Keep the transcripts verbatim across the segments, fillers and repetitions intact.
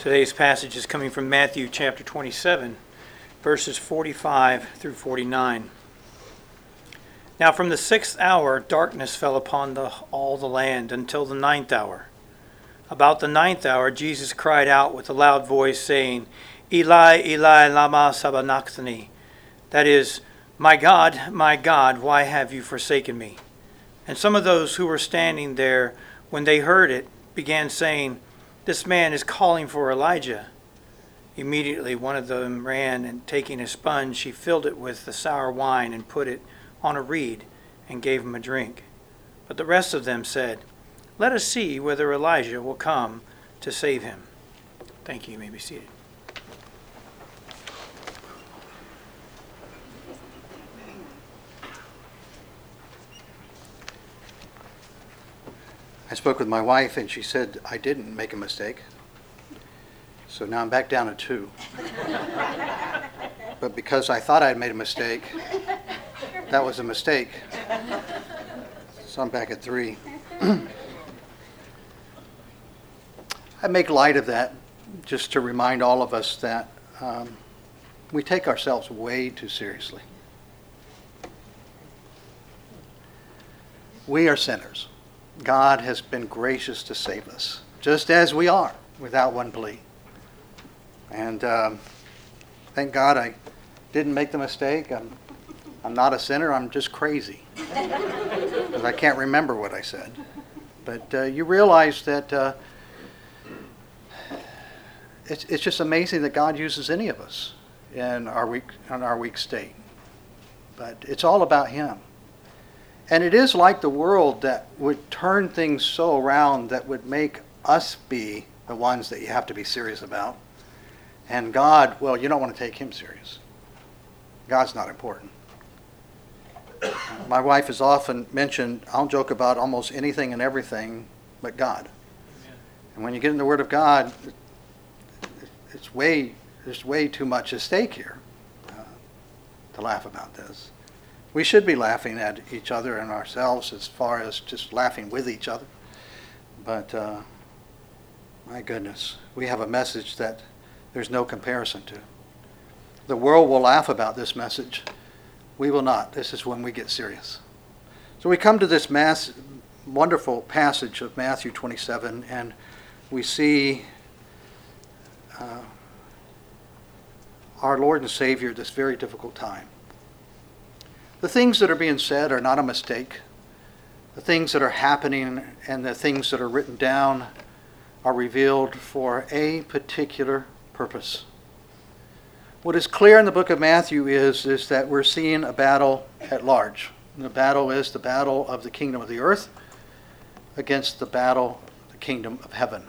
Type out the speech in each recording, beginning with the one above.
Today's passage is coming from Matthew chapter twenty-seven, verses forty-five through forty-nine. Now from the sixth hour darkness fell upon the, all the land until the ninth hour. About the ninth hour Jesus cried out with a loud voice, saying, Eli, Eli, lama sabachthani. That is, My God, my God, why have you forsaken me? And some of those who were standing there, when they heard it, began saying, This man is calling for Elijah. Immediately one of them ran, and taking a sponge, she filled it with the sour wine and put it on a reed and gave him a drink. But the rest of them said, Let us see whether Elijah will come to save him. Thank you. You may be seated. I spoke with my wife, and she said I didn't make a mistake. So now I'm back down at two. But because I thought I had made a mistake, that was a mistake. So I'm back at three. I make light of that just to remind all of us that um, we take ourselves way too seriously. We are sinners. God has been gracious to save us, just as we are, without one plea. And um, thank God I didn't make the mistake. I'm, I'm not a sinner. I'm just crazy. Because I can't remember what I said. But uh, you realize that uh, it's, it's just amazing that God uses any of us in our weak, in our weak state. But it's all about Him. And it is like the world that would turn things so around that would make us be the ones that you have to be serious about. And God, well, you don't want to take Him serious. God's not important. My wife has often mentioned, I'll joke about almost anything and everything but God. Amen. And when you get in the Word of God, it's way, there's way too much at stake here uh, to laugh about this. We should be laughing at each other and ourselves as far as just laughing with each other. But, uh, my goodness, we have a message that there's no comparison to. The world will laugh about this message. We will not. This is when we get serious. So we come to this mass, wonderful passage of Matthew twenty-seven, and we see uh, our Lord and Savior at this very difficult time. The things that are being said are not a mistake. The things that are happening and the things that are written down are revealed for a particular purpose. What is clear in the book of Matthew is, is that we're seeing a battle at large. And the battle is the battle of the kingdom of the earth against the battle of the kingdom of heaven.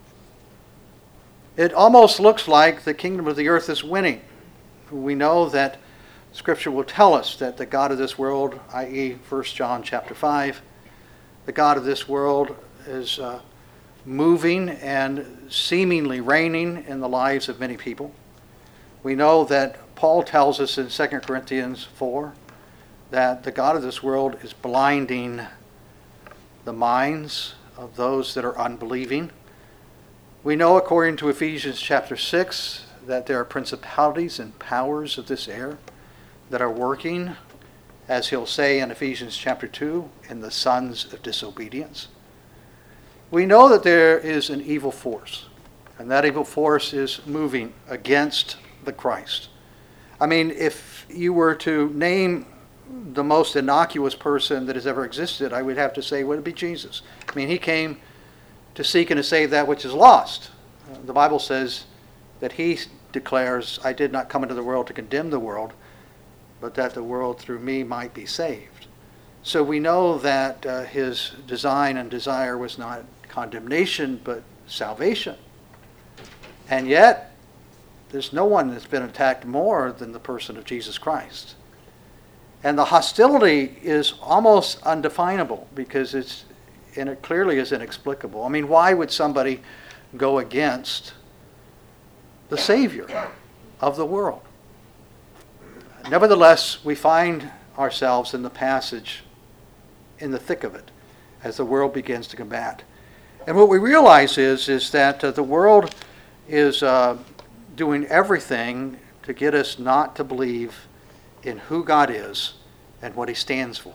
It almost looks like the kingdom of the earth is winning. We know that Scripture will tell us that the God of this world, that is First John chapter five, the God of this world is uh, moving and seemingly reigning in the lives of many people. We know that Paul tells us in Second Corinthians four that the God of this world is blinding the minds of those that are unbelieving. We know, according to Ephesians chapter six, that there are principalities and powers of this air that are working, as he'll say in Ephesians chapter two, in the sons of disobedience. We know that there is an evil force, and that evil force is moving against the Christ. I mean, if you were to name the most innocuous person that has ever existed, I would have to say, would it be Jesus? I mean, He came to seek and to save that which is lost. Uh, the Bible says that He declares, I did not come into the world to condemn the world, but that the world through me might be saved. So we know that uh, His design and desire was not condemnation, but salvation. And yet, there's no one that's been attacked more than the person of Jesus Christ. And the hostility is almost undefinable because it's, and it clearly is inexplicable. I mean, why would somebody go against the Savior of the world? Nevertheless, we find ourselves in the passage, in the thick of it, as the world begins to combat. And what we realize is, is that uh, the world is uh, doing everything to get us not to believe in who God is and what he stands for.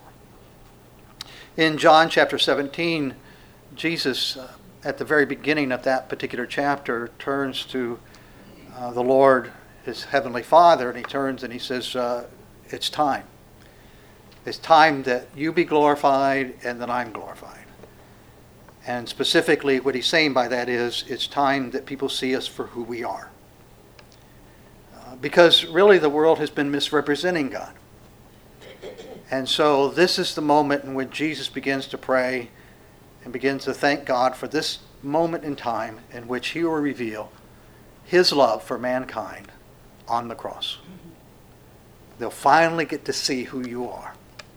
In John chapter seventeen, Jesus, uh, at the very beginning of that particular chapter, turns to uh, the Lord, his heavenly Father, and he turns and he says, uh, it's time. It's time that you be glorified and that I'm glorified. And specifically what he's saying by that is, it's time that people see us for who we are. Uh, because really the world has been misrepresenting God. And so this is the moment in which Jesus begins to pray and begins to thank God for this moment in time in which he will reveal his love for mankind on the cross. They'll finally get to see who you are.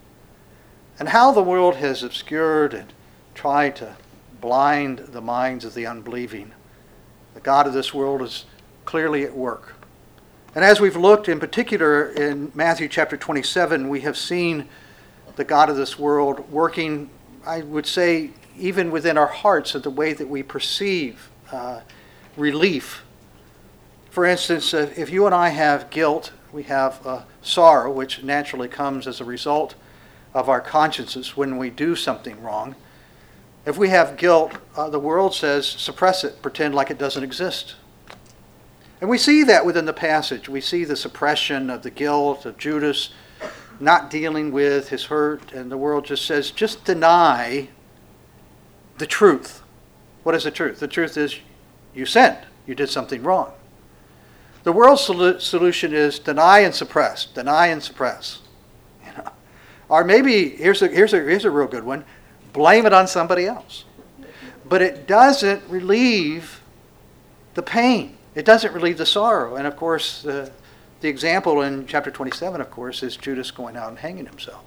And how the world has obscured and tried to blind the minds of the unbelieving, the God of this world is clearly at work. And as we've looked in particular in Matthew chapter twenty-seven, we have seen the God of this world working, I would say, even within our hearts of the way that we perceive uh, relief. For instance, if you and I have guilt, we have uh, sorrow, which naturally comes as a result of our consciences when we do something wrong. If we have guilt, uh, the world says, suppress it, pretend like it doesn't exist. And we see that within the passage. We see the suppression of the guilt of Judas, not dealing with his hurt, and the world just says, just deny the truth. What is the truth? The truth is you sinned. You did something wrong. The world's sol- solution is deny and suppress, deny and suppress. You know? Or maybe, here's a, here's, a, here's a real good one, blame it on somebody else. But it doesn't relieve the pain. It doesn't relieve the sorrow. And of course, uh, the example in chapter twenty-seven, of course, is Judas going out and hanging himself.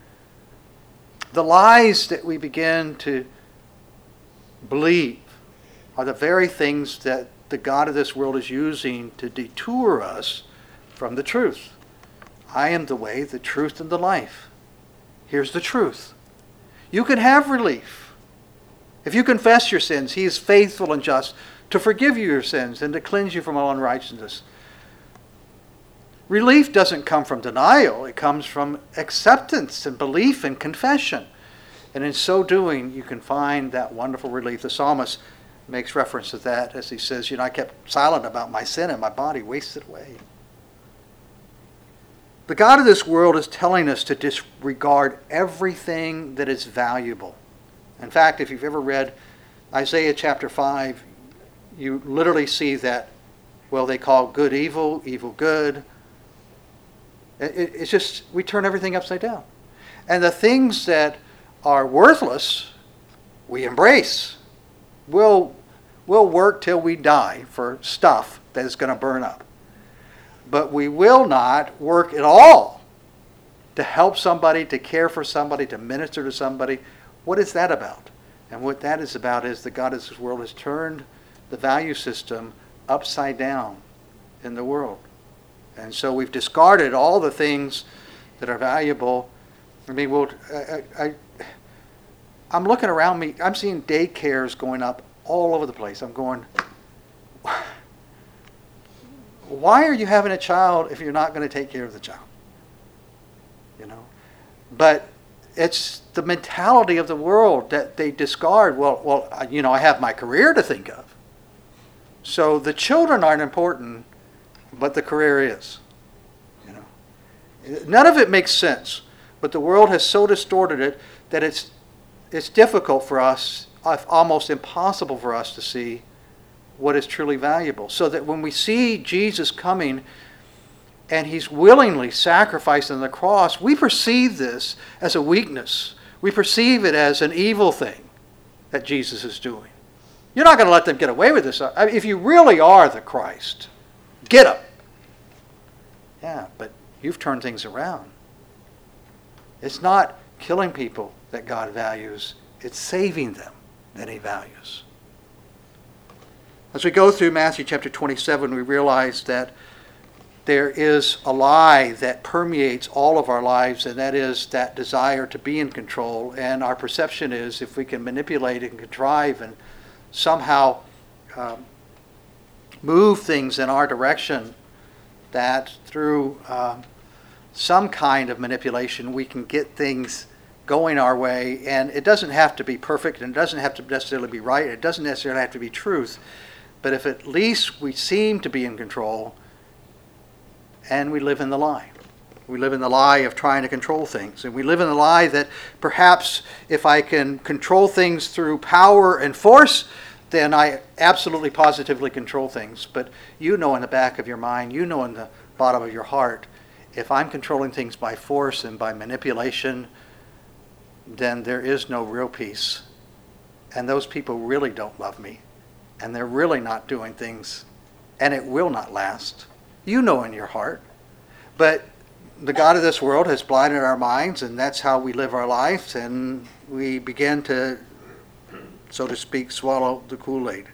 The lies that we begin to believe are the very things that the God of this world is using to detour us from the truth. I am the way, the truth, and the life. Here's the truth. You can have relief. If you confess your sins, he is faithful and just to forgive you your sins and to cleanse you from all unrighteousness. Relief doesn't come from denial. It comes from acceptance and belief and confession. And in so doing, you can find that wonderful relief. The psalmist makes reference to that as he says, you know, I kept silent about my sin and my body wasted away. The God of this world is telling us to disregard everything that is valuable. In fact, if you've ever read Isaiah chapter five, you literally see that, well, they call good evil, evil good. It, it's just, we turn everything upside down. And the things that are worthless, we embrace. We'll, we'll work till we die for stuff that is going to burn up. But we will not work at all to help somebody, to care for somebody, to minister to somebody. What is that about? And what that is about is the God of this world has turned the value system upside down in the world. And so we've discarded all the things that are valuable. I mean, we'll, I, I, I'm looking around me. I'm seeing daycares going up all over the place. I'm going, why are you having a child if you're not going to take care of the child? You know, but it's the mentality of the world that they discard. Well, well, you know, I have my career to think of. So the children aren't important, but the career is. You know, none of it makes sense. But the world has so distorted it that it's it's difficult for us, almost impossible for us to see what is truly valuable. So that when we see Jesus coming and he's willingly sacrificed on the cross, we perceive this as a weakness. We perceive it as an evil thing that Jesus is doing. You're not going to let them get away with this. I mean, if you really are the Christ, get them. Yeah, but you've turned things around. It's not killing people that God values. It's saving them that he values. As we go through Matthew chapter twenty-seven, we realize that there is a lie that permeates all of our lives, and that is that desire to be in control. And our perception is if we can manipulate and contrive and somehow um, move things in our direction, that through uh, some kind of manipulation we can get things going our way. And it doesn't have to be perfect, and it doesn't have to necessarily be right, it doesn't necessarily have to be truth. But if at least we seem to be in control, and we live in the lie. We live in the lie of trying to control things. And we live in the lie that perhaps if I can control things through power and force, then I absolutely positively control things. But you know in the back of your mind, you know in the bottom of your heart, if I'm controlling things by force and by manipulation, then there is no real peace. And those people really don't love me. And they're really not doing things. And it will not last. You know in your heart. But the God of this world has blinded our minds, and that's how we live our lives, and we begin to, so to speak, swallow the Kool-Aid.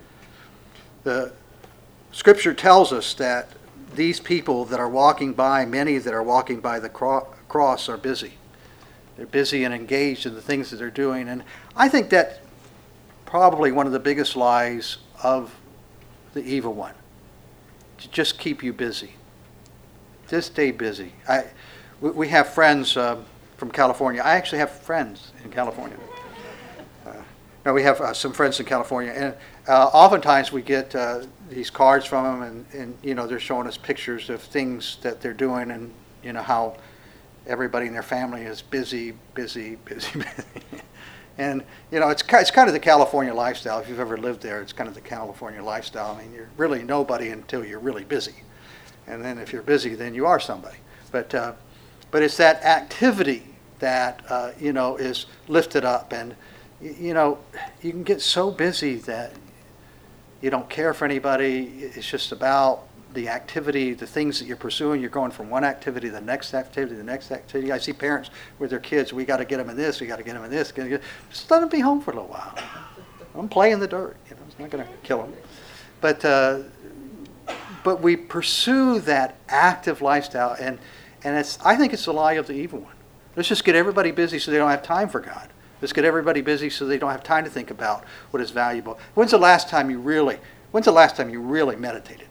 The Scripture tells us that these people that are walking by, many that are walking by the cro- cross are busy. They're busy and engaged in the things that they're doing, and I think that's probably one of the biggest lies of the evil one, to just keep you busy. Just stay busy. I, we have friends uh, from California. I actually have friends in California. Uh, no, we have uh, some friends in California, and uh, oftentimes we get uh, these cards from them, and, and you know they're showing us pictures of things that they're doing, and you know how everybody in their family is busy, busy, busy, busy. And you know it's it's kind of the California lifestyle. If you've ever lived there, it's kind of the California lifestyle. I mean, you're really nobody until you're really busy. And then if you're busy, then you are somebody. But uh, but it's that activity that, uh, you know, is lifted up. And, you know, you can get so busy that you don't care for anybody. It's just about the activity, the things that you're pursuing. You're going from one activity to the next activity, the next activity. I see parents with their kids, we got to get them in this, we got to get them in this. Just let them be home for a little while. I'm playing in the dirt. You know, it's not going to kill them. But... Uh, But we pursue that active lifestyle, and, and it's I think it's the lie of the evil one. Let's just get everybody busy so they don't have time for God. Let's get everybody busy so they don't have time to think about what is valuable. When's the last time you really, when's the last time you really meditated?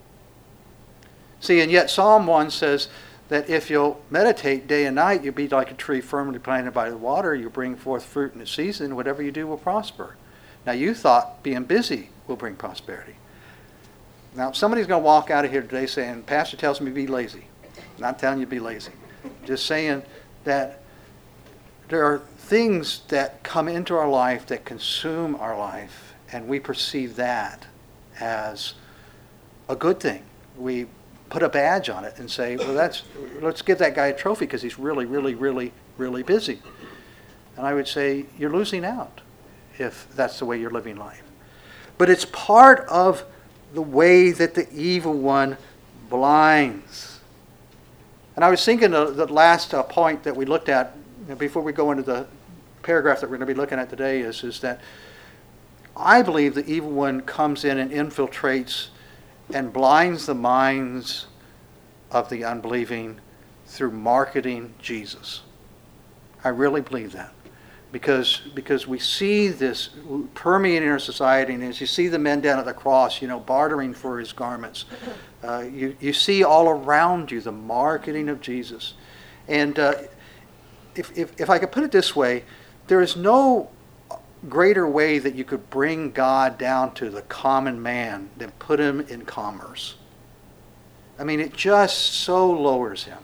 See, and yet Psalm one says that if you'll meditate day and night, you'll be like a tree firmly planted by the water. You'll bring forth fruit in its season. Whatever you do will prosper. Now you thought being busy will bring prosperity. Now, somebody's going to walk out of here today saying, Pastor tells me to be lazy. I'm not telling you to be lazy. Just saying that there are things that come into our life that consume our life, and we perceive that as a good thing. We put a badge on it and say, well, that's let's give that guy a trophy because he's really, really, really, really busy. And I would say, you're losing out if that's the way you're living life. But it's part of the way that the evil one blinds. And I was thinking of the last uh, point that we looked at before we go into the paragraph that we're going to be looking at today is, is that I believe the evil one comes in and infiltrates and blinds the minds of the unbelieving through marketing Jesus. I really believe that. Because because we see this permeating our society, and as you see the men down at the cross, you know, bartering for his garments, uh, you you see all around you the marketing of Jesus, and uh, if if if I could put it this way, there is no greater way that you could bring God down to the common man than put him in commerce. I mean, it just so lowers him.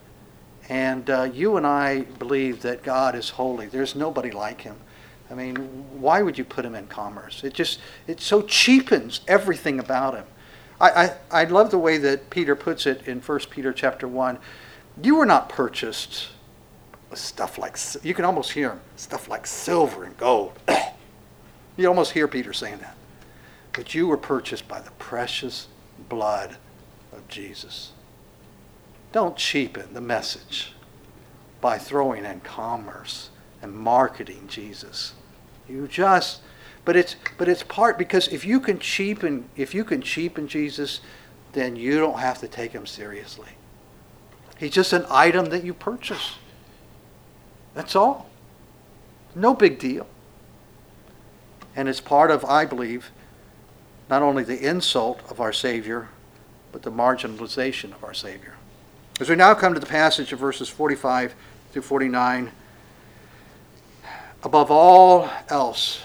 And uh, you and I believe that God is holy. There's nobody like him. I mean, why would you put him in commerce? It just, it so cheapens everything about him. I, I, I love the way that Peter puts it in First Peter chapter one. You were not purchased with stuff like, you can almost hear him, stuff like silver and gold. You almost hear Peter saying that. But you were purchased by the precious blood of Jesus. Don't cheapen the message by throwing in commerce and marketing Jesus. You just, but it's but it's part because if you can cheapen if you can cheapen Jesus, then you don't have to take him seriously. He's just an item that you purchase. That's all. No big deal. And it's part of, I believe, not only the insult of our Savior, but the marginalization of our Savior. As we now come to the passage of verses forty-five through forty-nine, above all else,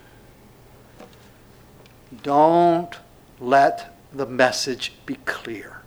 don't let the message be clear.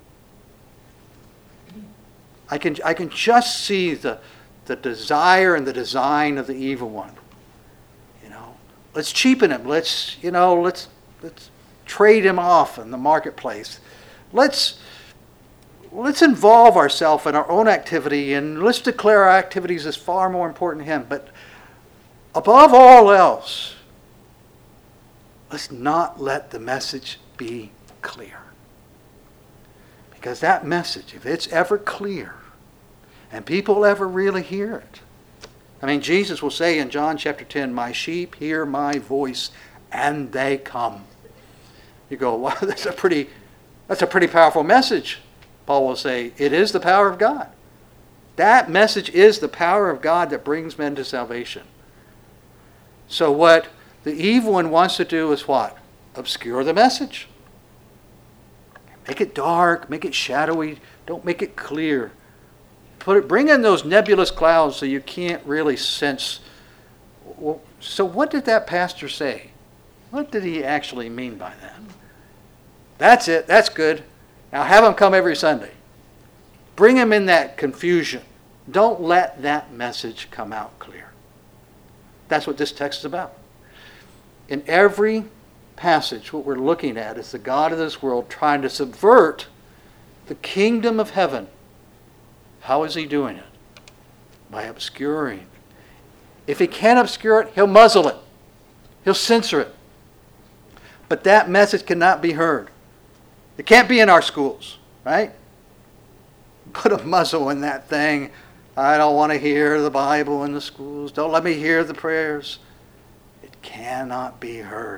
I can, I can just see the, the desire and the design of the evil one. You know, let's cheapen him. Let's, you know, let's let's trade him off in the marketplace. Let's let's involve ourselves in our own activity, and let's declare our activities as far more important to him. But above all else, let's not let the message be clear. Because that message, if it's ever clear, and people ever really hear it, I mean, Jesus will say in John chapter ten, my sheep hear my voice, and they come. You go, wow, that's a pretty, that's a pretty powerful message. Paul will say, it is the power of God. That message is the power of God that brings men to salvation. So what the evil one wants to do is what? Obscure the message. Make it dark, make it shadowy, don't make it clear. Put it, bring in those nebulous clouds so you can't really sense. Well, so what did that pastor say? What did he actually mean by that? That's it, that's good. Now have him come every Sunday. Bring him in that confusion. Don't let that message come out clear. That's what this text is about. In every passage, what we're looking at is the God of this world trying to subvert the kingdom of heaven. How is he doing it? By obscuring. If he can't obscure it, he'll muzzle it. He'll censor it. But that message cannot be heard. It can't be in our schools, right? Put a muzzle in that thing. I don't want to hear the Bible in the schools. Don't let me hear the prayers. It cannot be heard.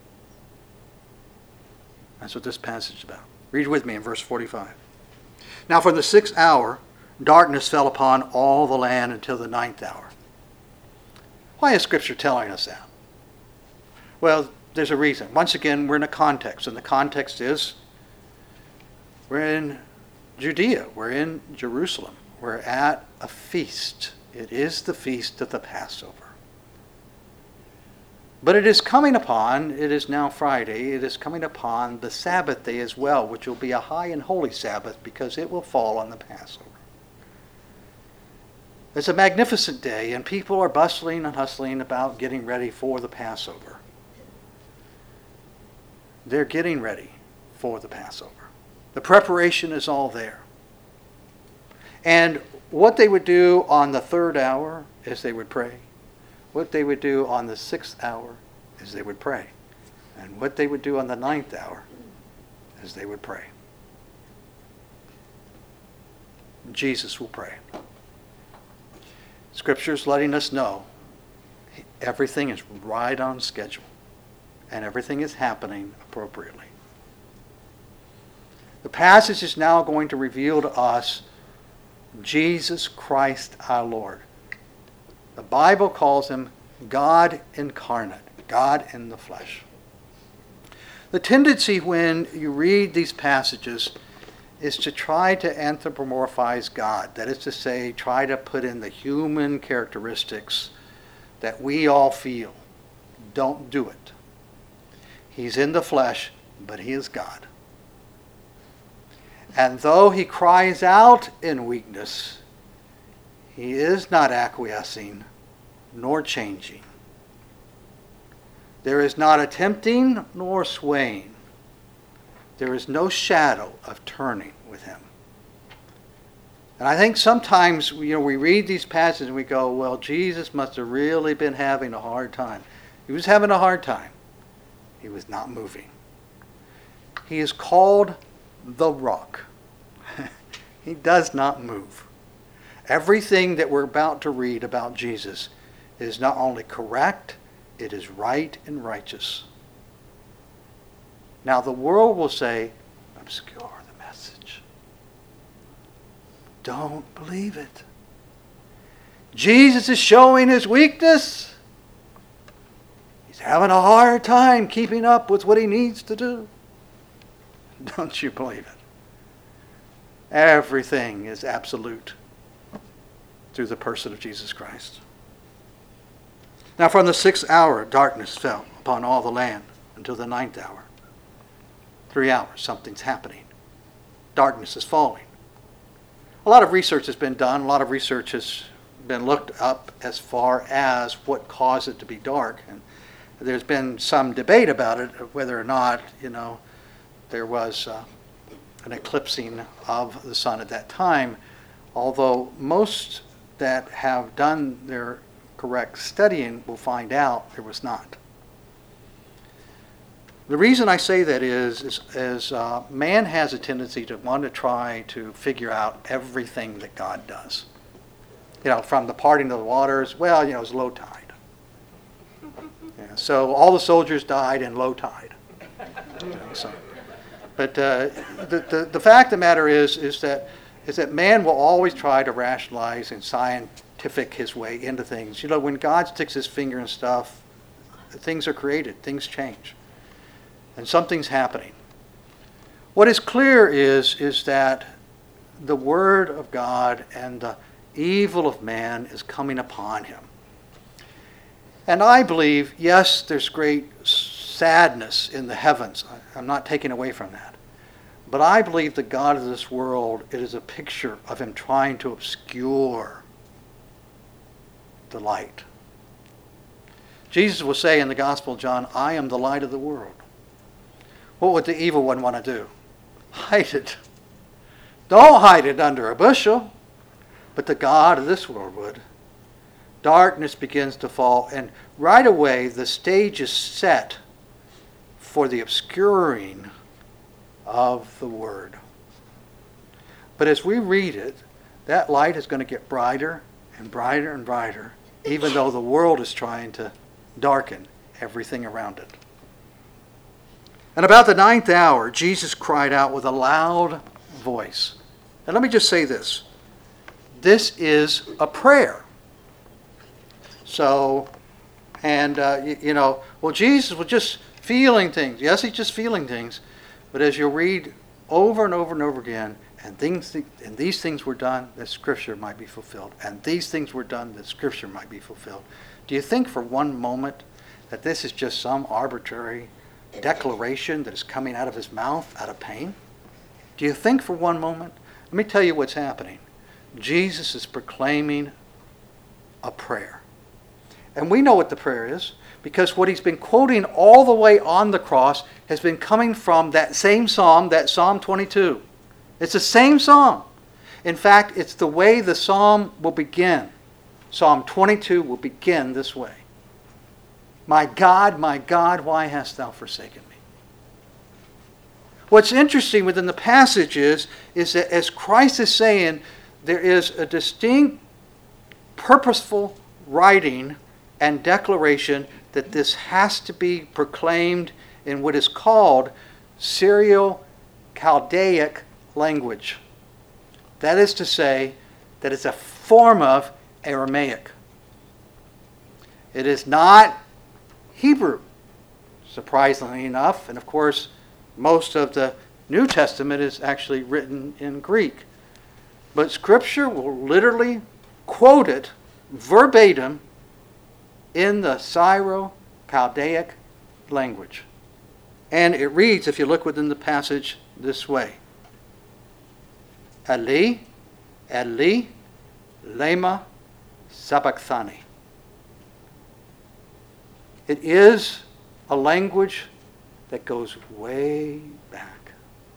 That's what this passage is about. Read with me in verse forty-five. Now from the sixth hour, darkness fell upon all the land until the ninth hour. Why is Scripture telling us that? Well, there's a reason. Once again, we're in a context, and the context is we're in Judea. We're in Jerusalem. We're at a feast. It is the feast of the Passover. But it is coming upon, it is now Friday, it is coming upon the Sabbath day as well, which will be a high and holy Sabbath because it will fall on the Passover. It's a magnificent day, and people are bustling and hustling about getting ready for the Passover. They're getting ready for the Passover. The preparation is all there. And what they would do on the third hour is they would pray. What they would do on the sixth hour is they would pray. And what they would do on the ninth hour is they would pray. Jesus will pray. Scripture is letting us know everything is right on schedule and everything is happening appropriately. The passage is now going to reveal to us Jesus Christ our Lord. The Bible calls him God incarnate, God in the flesh. The tendency when you read these passages is to try to anthropomorphize God. That is to say, try to put in the human characteristics that we all feel. Don't do it. He's in the flesh, but he is God. And though he cries out in weakness, he is not acquiescing nor changing. There is not attempting nor swaying. There is no shadow of turning with him. And I think sometimes, you know, we read these passages and we go, well, Jesus must have really been having a hard time. He was having a hard time. He was not moving. He is called the rock. He does not move. Everything that we're about to read about Jesus is not only correct, it is right and righteous. Now the world will say, obscure the message. Don't believe it. Jesus is showing his weakness. He's He's having a hard time keeping up with what he needs to do. Don't you believe it? Everything is absolute through the person of Jesus Christ. Now from the sixth hour, darkness fell upon all the land until the ninth hour. Three hours, something's happening. Darkness is falling. A lot of research has been done. A lot of research has been looked up as far as what caused it to be dark. And there's been some debate about it, whether or not, you know, there was uh, an eclipsing of the sun at that time, although most that have done their correct studying will find out there was not. The reason I say that is, is, is uh, man has a tendency to want to try to figure out everything that God does. You know, from the parting of the waters, well, you know, it was low tide. Yeah, so all the soldiers died in low tide. You know, so. But uh, the, the, the fact of the matter is, is, that, is that man will always try to rationalize and scientific his way into things. You know, when God sticks his finger in stuff, things are created, things change. And something's happening. What is clear is, is that the word of God and the evil of man is coming upon him. And I believe, yes, there's great sadness in the heavens. I'm not taking away from that. But I believe the God of this world, it is a picture of him trying to obscure the light. Jesus will say in the Gospel of John, I am the light of the world. What would the evil one want to do? Hide it. Don't hide it under a bushel. But the God of this world would. Darkness begins to fall, and right away the stage is set for the obscuring of the Word. But as we read it, that light is going to get brighter and brighter and brighter, even though the world is trying to darken everything around it. And about the ninth hour, Jesus cried out with a loud voice. And let me just say this. This is a prayer. So, and, uh, you, you know, well, Jesus was just feeling things. Yes, he's just feeling things. But as you'll read over and over and over again, and things, and these things were done, that Scripture might be fulfilled. And these things were done, that Scripture might be fulfilled. Do you think for one moment that this is just some arbitrary declaration that is coming out of his mouth out of pain? Do you think for one moment? Let me tell you what's happening. Jesus is proclaiming a prayer. And we know what the prayer is, because what he's been quoting all the way on the cross has been coming from that same psalm, that Psalm twenty-two. It's the same psalm. In fact, it's the way the psalm will begin. Psalm twenty-two will begin this way. My God, my God, why hast thou forsaken me? What's interesting within the passage is, is that as Christ is saying, there is a distinct, purposeful writing and declaration that this has to be proclaimed in what is called Syro-Chaldaic language. That is to say, that it's a form of Aramaic. It is not Hebrew, surprisingly enough, and of course, most of the New Testament is actually written in Greek. But Scripture will literally quote it verbatim in the Syro-Chaldaic language. And it reads, if you look within the passage, this way. Eli, Eli, lema sabachthani. It is a language that goes way back.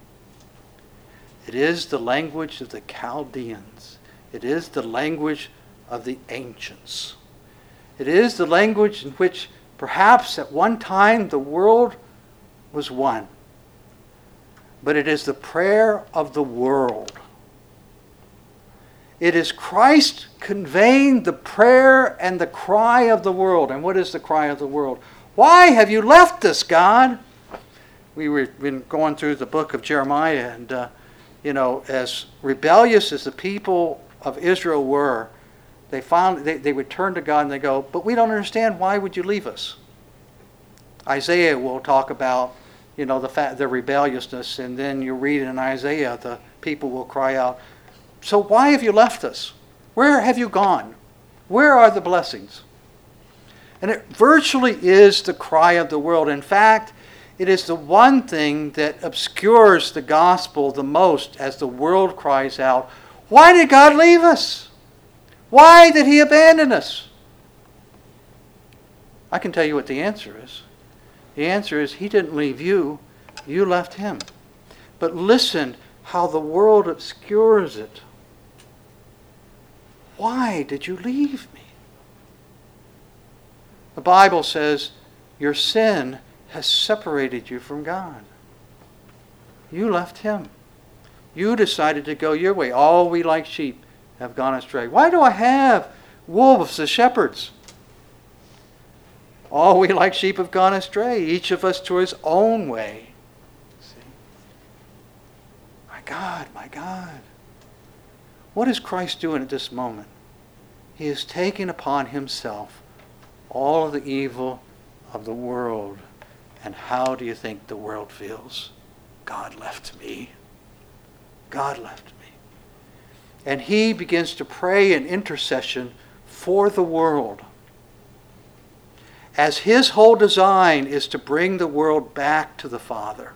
It is the language of the Chaldeans. It is the language of the ancients. It is the language in which perhaps at one time the world was one. But it is the prayer of the world. It is Christ conveying the prayer and the cry of the world. And what is the cry of the world? Why have you left us, God? We were been going through the book of Jeremiah, and uh, you know, as rebellious as the people of Israel were, they found they, they would turn to God and they go, but we don't understand, why would you leave us? Isaiah will talk about, you know, the fact, the rebelliousness, and then you read in Isaiah, the people will cry out, so why have you left us? Where have you gone? Where are the blessings? And it virtually is the cry of the world. In fact, it is the one thing that obscures the gospel the most as the world cries out, why did God leave us? Why did he abandon us? I can tell you what the answer is. The answer is he didn't leave you, you left him. But listen how the world obscures it. Why did you leave me? The Bible says your sin has separated you from God. You left him. You decided to go your way. All we like sheep have gone astray. Why do I have wolves as shepherds? All we like sheep have gone astray, each of us to his own way. See? My God, my God. What is Christ doing at this moment? He is taking upon himself all of the evil of the world. And how do you think the world feels? God left me. God left me. And he begins to pray in intercession for the world. As his whole design is to bring the world back to the Father.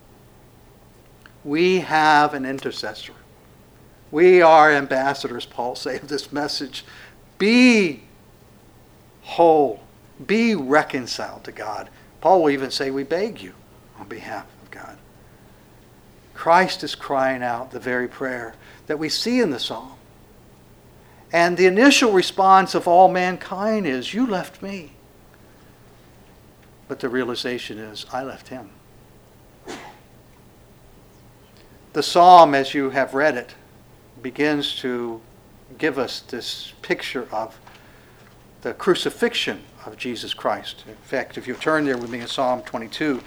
We have an intercessor. We are ambassadors, Paul says, of this message. Be whole. Be reconciled to God. Paul will even say, we beg you on behalf of God. Christ is crying out the very prayer that we see in the psalm. And the initial response of all mankind is, you left me. But the realization is, I left him. The psalm, as you have read it, begins to give us this picture of the crucifixion of Jesus Christ. In fact, if you turn there with me in Psalm twenty-two,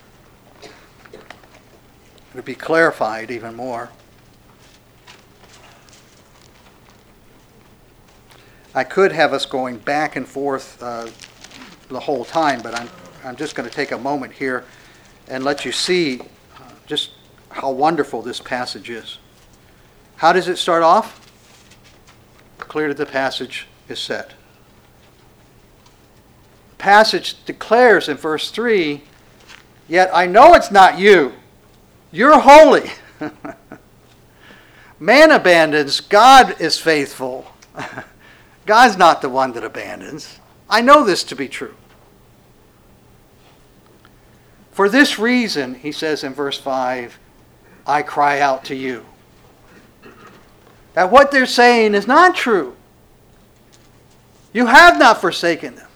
it'll be clarified even more. I could have us going back and forth uh, the whole time, but I'm I'm just going to take a moment here and let you see uh, just how wonderful this passage is. How does it start off? Clear that the passage is set. The passage declares in verse three, yet I know it's not you. You're holy. Man abandons. God is faithful. God's not the one that abandons. I know this to be true. For this reason, he says in verse five, I cry out to you. That what they're saying is not true. You have not forsaken them.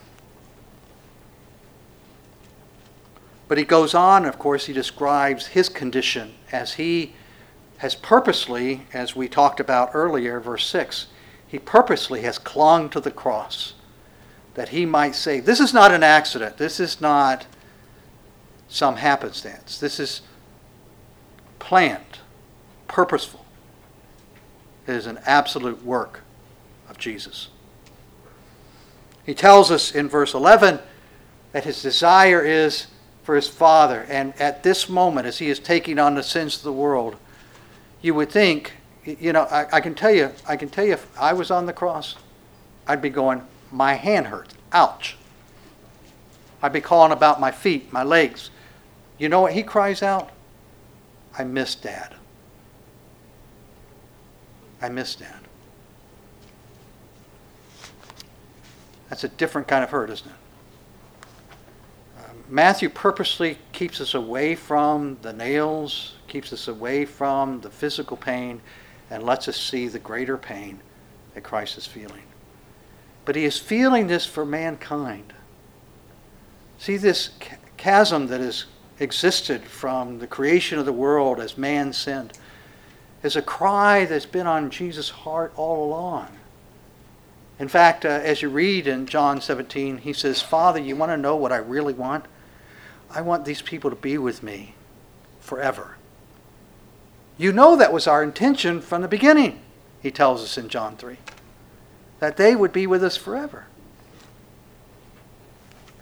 But he goes on, of course, he describes his condition as he has purposely, as we talked about earlier, verse six, he purposely has clung to the cross that he might save. This is not an accident. This is not some happenstance. This is planned, purposeful. It is an absolute work of Jesus. He tells us in verse eleven that his desire is for his Father. And at this moment, as he is taking on the sins of the world, you would think, you know, I, I can tell you, I can tell you if I was on the cross, I'd be going, my hand hurts. Ouch. I'd be calling about my feet, my legs. You know what he cries out? I miss Dad. I miss Dad. That's a different kind of hurt, isn't it? Uh, Matthew purposely keeps us away from the nails, keeps us away from the physical pain, and lets us see the greater pain that Christ is feeling. But he is feeling this for mankind. See this chasm that has existed from the creation of the world as man sinned is a cry that's been on Jesus' heart all along. In fact, uh, as you read in John seventeen, he says, Father, you want to know what I really want? I want these people to be with me forever. You know that was our intention from the beginning, he tells us in John three. That they would be with us forever.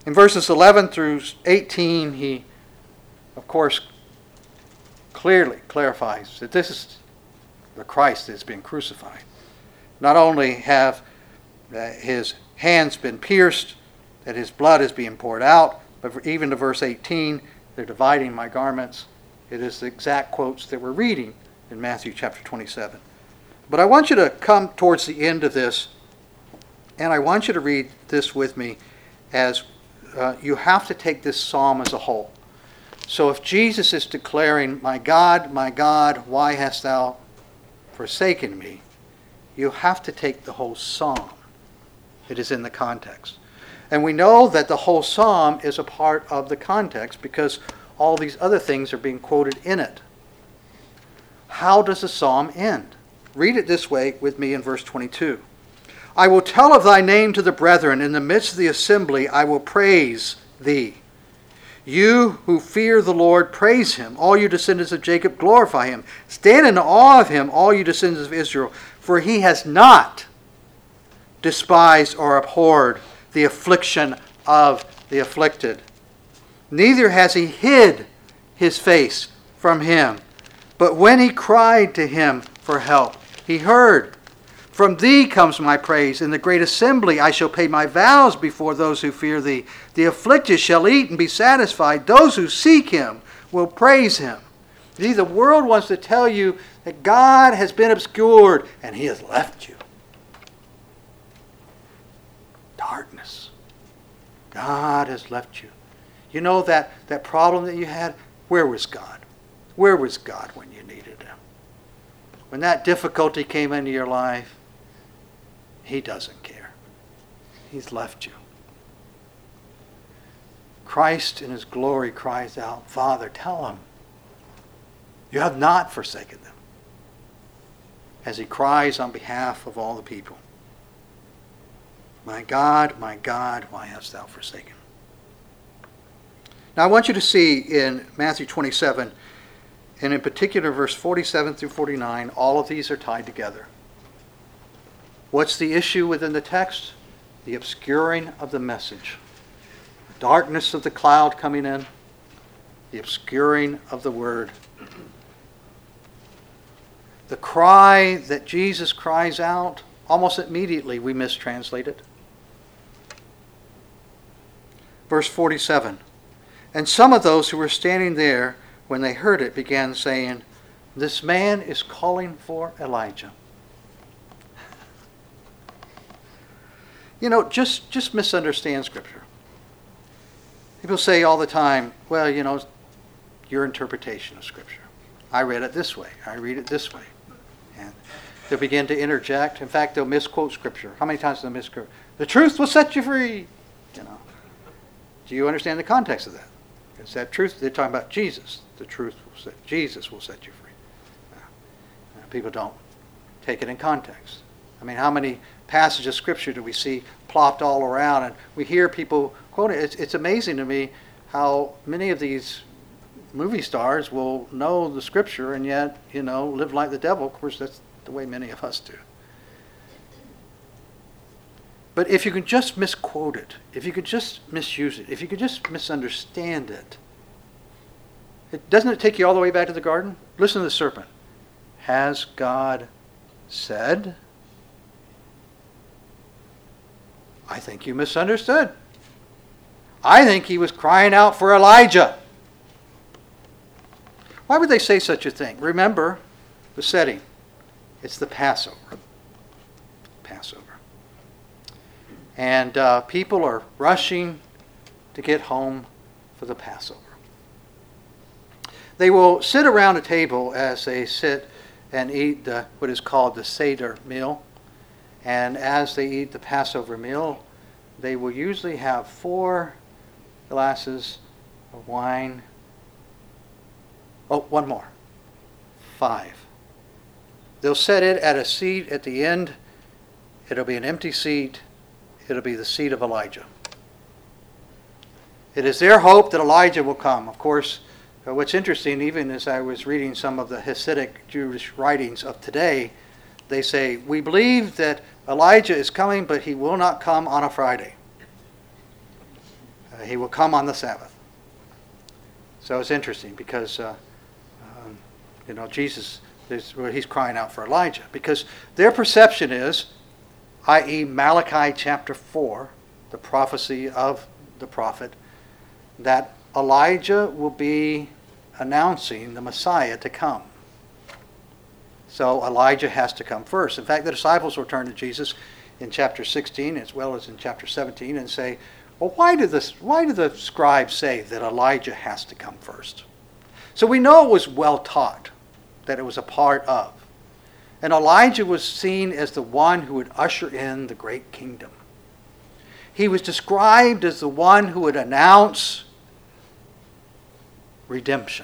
In verses eleven through eighteen, he, of course, clearly clarifies that this is the Christ that has been crucified. Not only have uh, his hands been pierced, that his blood is being poured out, but even to verse eighteen, they're dividing my garments. It is the exact quotes that we're reading in Matthew chapter twenty-seven. But I want you to come towards the end of this, and I want you to read this with me as uh, you have to take this psalm as a whole. So if Jesus is declaring, my God, my God, why hast thou forsaken me? You have to take the whole psalm. It is in the context. And we know that the whole psalm is a part of the context because all these other things are being quoted in it. How does the psalm end? Read it this way with me in verse twenty-two. I will tell of thy name to the brethren. In the midst of the assembly I will praise thee. You who fear the Lord, praise him. All you descendants of Jacob, glorify him. Stand in awe of him, all you descendants of Israel. For he has not despised or abhorred the affliction of the afflicted. Neither has he hid his face from him. But when he cried to him for help, he heard. From thee comes my praise. In the great assembly I shall pay my vows before those who fear thee. The afflicted shall eat and be satisfied. Those who seek him will praise him. See, the world wants to tell you that God has been obscured and he has left you. Darkness. God has left you. You know that, that problem that you had? Where was God? Where was God when you needed him? When that difficulty came into your life, he doesn't care. He's left you. Christ in his glory cries out, Father, tell them, you have not forsaken them. As he cries on behalf of all the people. My God, my God, why hast thou forsaken? Now I want you to see in Matthew twenty-seven, and in particular verse forty-seven through forty-nine, all of these are tied together. What's the issue within the text? The obscuring of the message. The darkness of the cloud coming in. The obscuring of the word. The cry that Jesus cries out, almost immediately we mistranslate it. Verse forty-seven. And some of those who were standing there, when they heard it, began saying, this man is calling for Elijah. You know, just, just misunderstand Scripture. People say all the time, well, you know, your interpretation of Scripture. I read it this way. I read it this way. And they'll begin to interject. In fact, they'll misquote Scripture. How many times do they misquote? The truth will set you free. You know. Do you understand the context of that? It's that truth. They're talking about Jesus. The truth will set, Jesus will set you free. Uh, people don't take it in context. I mean, how many passages of Scripture do we see plopped all around? And we hear people quote it. It's, it's amazing to me how many of these movie stars will know the Scripture and yet, you know, live like the devil. Of course, that's the way many of us do. But if you can just misquote it, if you could just misuse it, if you could just misunderstand it, it doesn't it take you all the way back to the garden? Listen to the serpent. Has God said? I think you misunderstood. I think he was crying out for Elijah. Why would they say such a thing? Remember the setting. It's the Passover. Passover. And uh, people are rushing to get home for the Passover. They will sit around a table as they sit and eat the, what is called the Seder meal. And as they eat the Passover meal, they will usually have four glasses of wine. Oh, one more. Five. They'll set it at a seat at the end. It'll be an empty seat. It'll be the seat of Elijah. It is their hope that Elijah will come. Of course, uh, what's interesting, even as I was reading some of the Hasidic Jewish writings of today, they say, we believe that Elijah is coming, but he will not come on a Friday. Uh, Uh, he will come on the Sabbath. So it's interesting because, uh, um, you know, Jesus, is, well, he's crying out for Elijah because their perception is, that is. Malachi chapter four, the prophecy of the prophet, that Elijah will be announcing the Messiah to come. So Elijah has to come first. In fact, the disciples will turn to Jesus in chapter sixteen as well as in chapter seventeen and say, well, why do, this, why do the scribes say that Elijah has to come first? So we know it was well taught, that it was a part of. And Elijah was seen as the one who would usher in the great kingdom. He was described as the one who would announce redemption.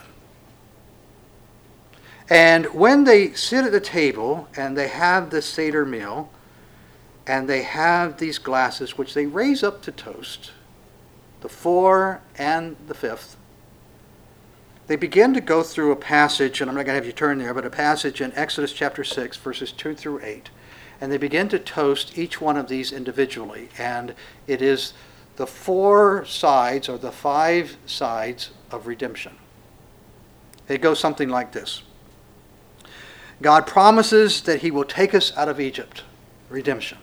And when they sit at the table and they have the Seder meal, and they have these glasses which they raise up to toast, the four and the fifth, they begin to go through a passage, and I'm not going to have you turn there, but a passage in Exodus chapter six, verses two through eight. And they begin to toast each one of these individually. And it is the four sides, or the five sides of redemption. It goes something like this. God promises that he will take us out of Egypt, redemption.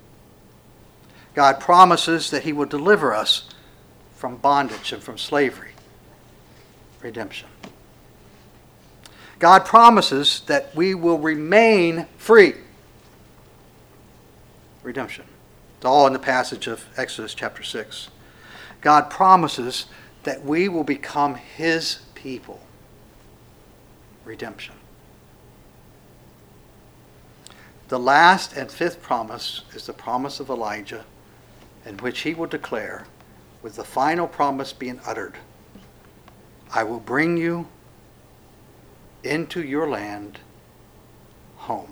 God promises that he will deliver us from bondage and from slavery, redemption. God promises that we will remain free, redemption. It's all in the passage of Exodus chapter six. God promises that we will become his people, redemption. The last and fifth promise is the promise of Elijah, in which he will declare, with the final promise being uttered, I will bring you into your land home.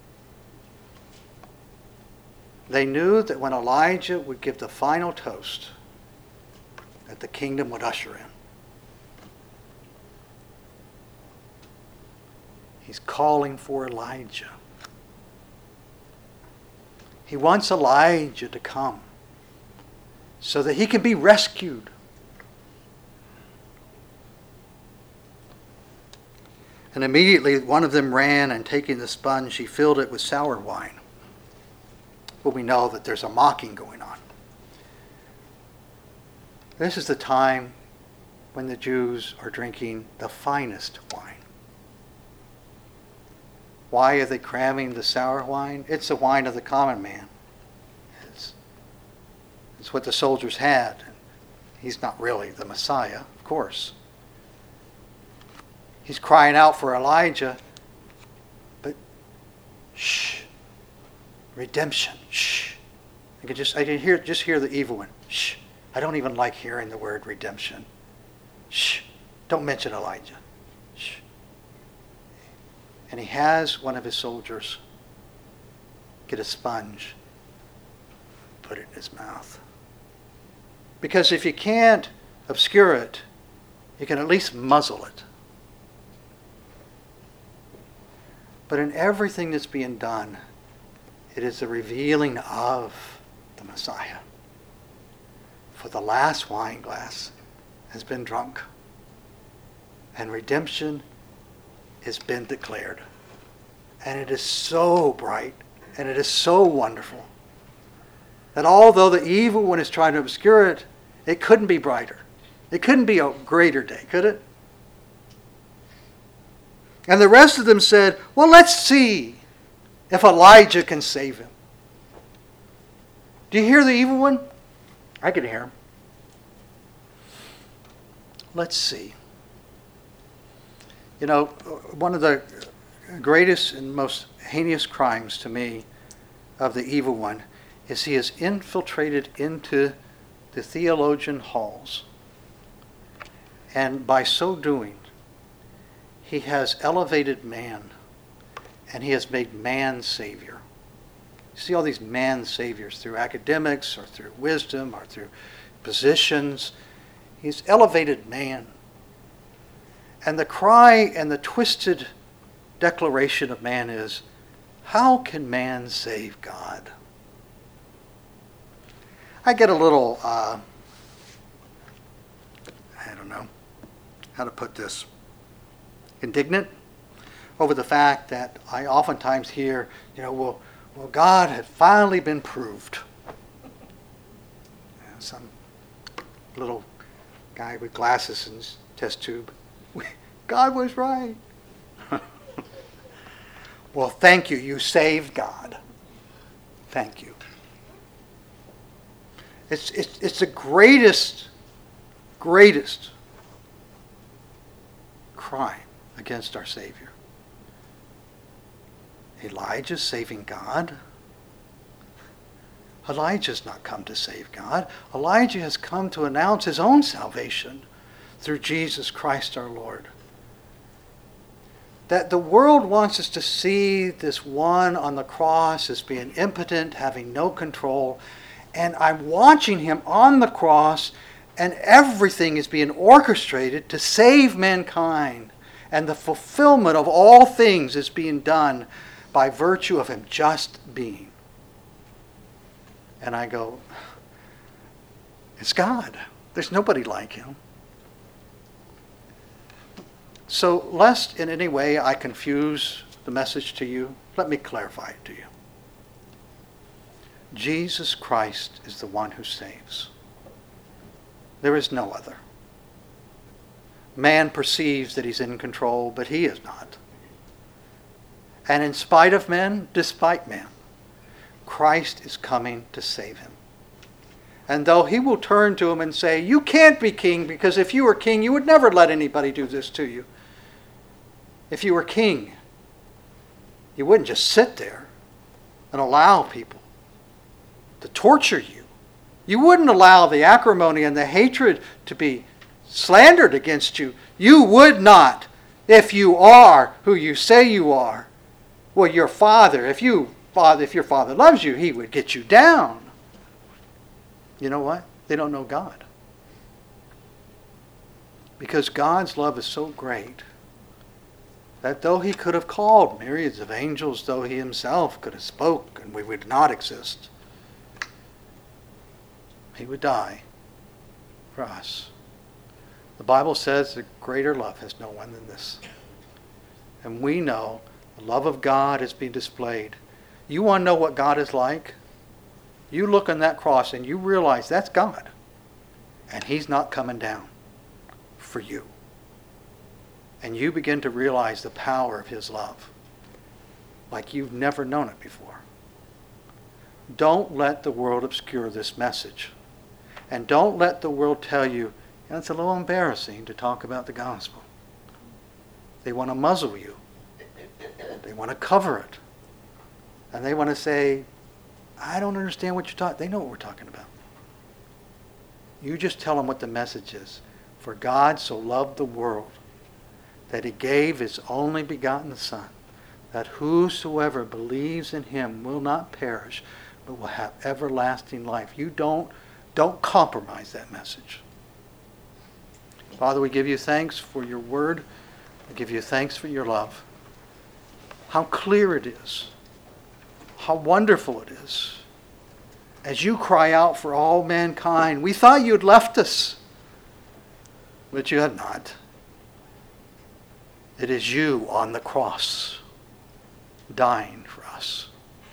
They knew that when Elijah would give the final toast, that the kingdom would usher in. He's calling for Elijah. He wants Elijah to come so that he can be rescued. And immediately one of them ran, and taking the sponge, he filled it with sour wine. Well, we know that there's a mocking going on. This is the time when the Jews are drinking the finest wine. Why are they cramming the sour wine? It's the wine of the common man. It's, it's what the soldiers had. He's not really the Messiah, of course. He's crying out for Elijah, but shh, redemption, shh. I could just, I can hear, just hear the evil one. Shh. I don't even like hearing the word redemption. Shh. Don't mention Elijah. Shh. And he has one of his soldiers get a sponge, put it in his mouth. Because if you can't obscure it, you can at least muzzle it. But in everything that's being done, it is the revealing of the Messiah. For the last wine glass has been drunk, and redemption has been declared. And it is so bright, and it is so wonderful, that although the evil one is trying to obscure it, it couldn't be brighter. It couldn't be a greater day, could it? And the rest of them said, well, let's see if Elijah can save him. Do you hear the evil one? I can hear him. Let's see. You know, one of the greatest and most heinous crimes to me of the evil one is he has infiltrated into the theologian halls. And by so doing, he has elevated man, and he has made man savior. You see all these man saviors through academics or through wisdom or through positions. He's elevated man. And the cry and the twisted declaration of man is, how can man save God? I get a little uh, how to put this, indignant over the fact that I oftentimes hear, you know, well, well God had finally been proved. And some little guy with glasses and his test tube. God was right. Well, thank you. You saved God. Thank you. It's, it's, it's the greatest, greatest crime against our Savior. Elijah's saving God. Elijah's not come to save God. Elijah has come to announce his own salvation through Jesus Christ our Lord. That the world wants us to see this one on the cross as being impotent, having no control. And I'm watching him on the cross, and everything is being orchestrated to save mankind. And the fulfillment of all things is being done by virtue of him just being. And I go, it's God. There's nobody like him. So lest in any way I confuse the message to you, let me clarify it to you. Jesus Christ is the one who saves. There is no other. Man perceives that he's in control, but he is not. And in spite of men, despite man, Christ is coming to save him. And though he will turn to him and say, you can't be king, because if you were king, you would never let anybody do this to you. If you were king, you wouldn't just sit there and allow people to torture you. You wouldn't allow the acrimony and the hatred to be slandered against you. You would not, if you are who you say you are. Well, your father, if you father, if your father loves you, he would get you down. You know what? They don't know God. Because God's love is so great that though he could have called myriads of angels, though he himself could have spoke and we would not exist, he would die for us. The Bible says that greater love has no one than this. And we know the love of God is being displayed. You want to know what God is like? You look on that cross and you realize that's God. And he's not coming down for you. And you begin to realize the power of his love like you've never known it before. Don't let the world obscure this message. And don't let the world tell you, you know, it's a little embarrassing to talk about the gospel. They want to muzzle you. They want to cover it. And they want to say, I don't understand what you're talking. They know what we're talking about. You just tell them what the message is. For God so loved the world that he gave his only begotten Son, that whosoever believes in him will not perish, but will have everlasting life. You don't, don't compromise that message. Father, we give you thanks for your word. We give you thanks for your love. How clear it is. How wonderful it is. As you cry out for all mankind, we thought you'd left us, but you had not. It is you on the cross, dying for us.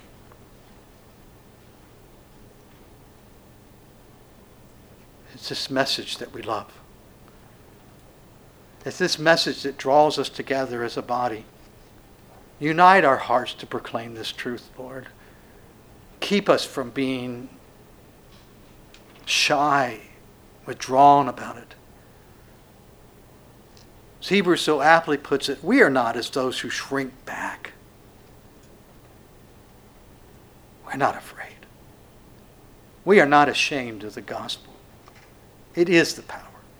It's this message that we love. It's this message that draws us together as a body. Unite our hearts to proclaim this truth, Lord. Keep us from being shy, withdrawn about it. As Hebrews so aptly puts it, we are not as those who shrink back. We're not afraid. We are not ashamed of the gospel. It is the power.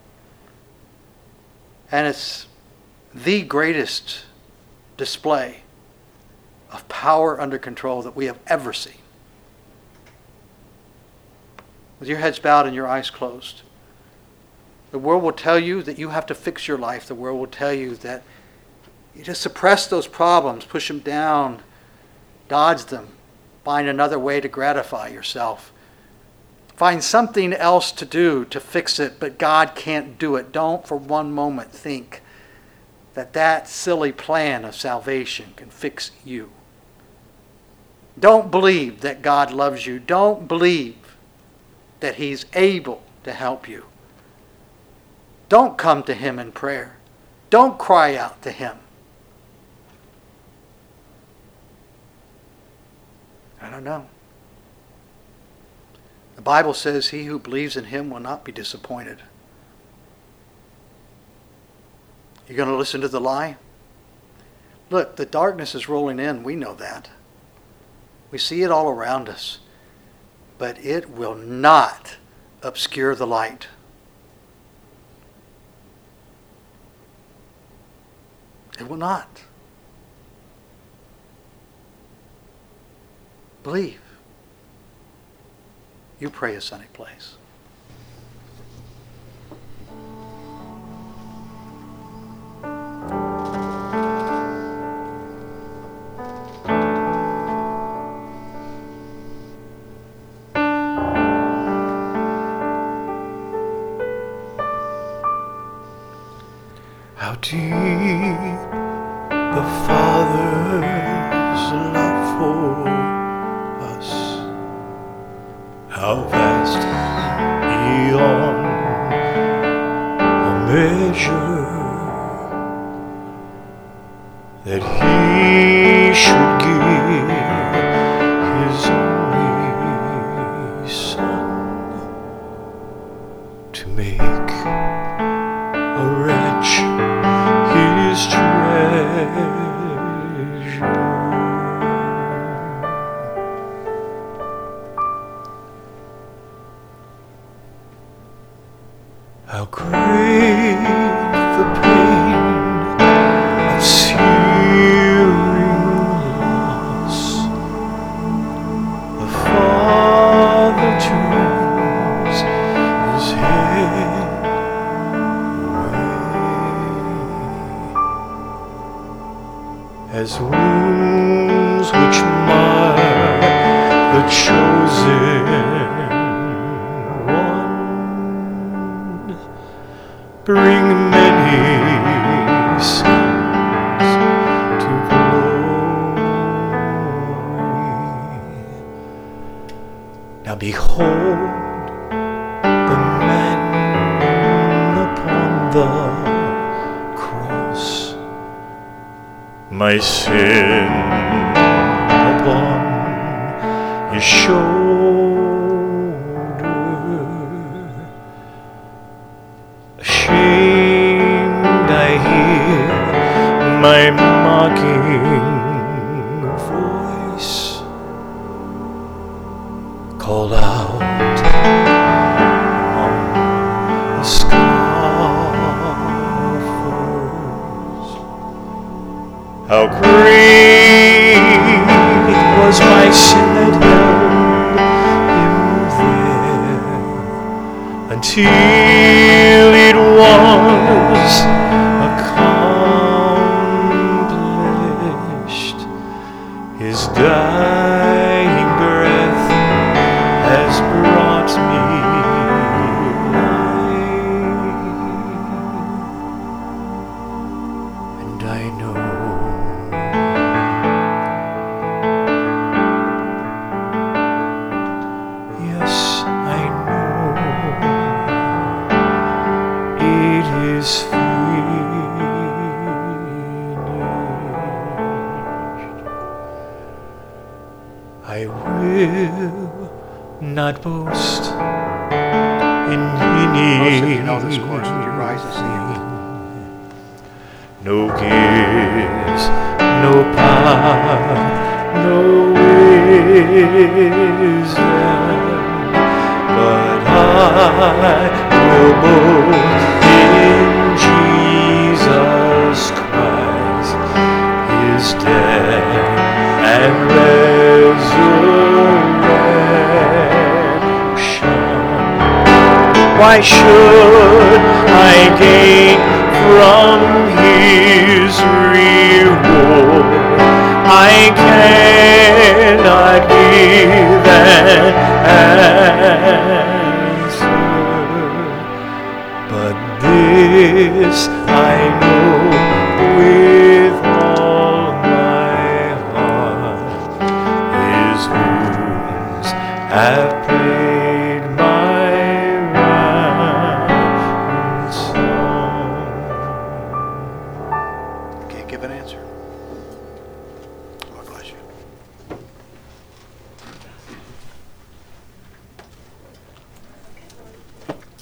And it's the greatest display of power under control that we have ever seen. With your heads bowed and your eyes closed, the world will tell you that you have to fix your life. The world will tell you that you just suppress those problems, push them down, dodge them, find another way to gratify yourself. find something else to do to fix it, but God can't do it. Don't for one moment think that that silly plan of salvation can fix you. Don't believe that God loves you. Don't believe that He's able to help you. Don't come to Him in prayer. Don't cry out to Him. I don't know. The Bible says he who believes in Him will not be disappointed. You're going to listen to the lie? Look, the darkness is rolling in. We know that. We see it all around us. But it will not obscure the light. It will not. Believe. You pray a sunny place. How deep the Father's love for us, how vast beyond a measure, that He should give His only Son to make a wretch His treasure. How great the pain of searing loss, the Father turns His head as wounds which mar the chosen one bring many sins to glory. Now behold the man upon the cross, my sin upon His shoulder. Ashamed I hear my mocking voice call out on the scoffers. How great was my sin that held Him there, until it was accomplished. His dying breath has brought me life, and I know is finished. I will not boast in any. Most of you know this course. Would you rise and sing it? No gifts, no power, no wisdom, but I will boast in Jesus Christ, His death and resurrection. Why should I gain from His reward? I cannot give and have prayed.